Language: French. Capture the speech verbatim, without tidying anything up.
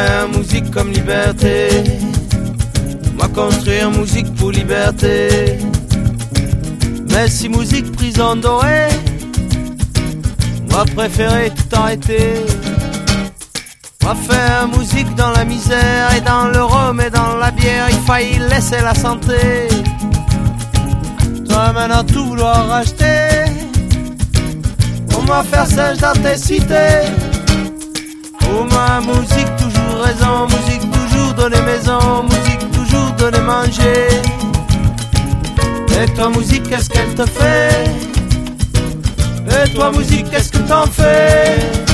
faire musique comme liberté. Moi construire musique pour liberté. Mais si musique prison dorée, moi préférer tout arrêter. Moi faire musique dans la misère et dans le rhum et dans la bière, il faille laisser la santé. Toi maintenant tout vouloir racheter, pour moi faire sage dans tes cités. Pour moi musique toujours raison, musique toujours donner maison, musique toujours donner manger. Et toi musique qu'est-ce qu'elle te fait? Et toi musique qu'est-ce que t'en fais?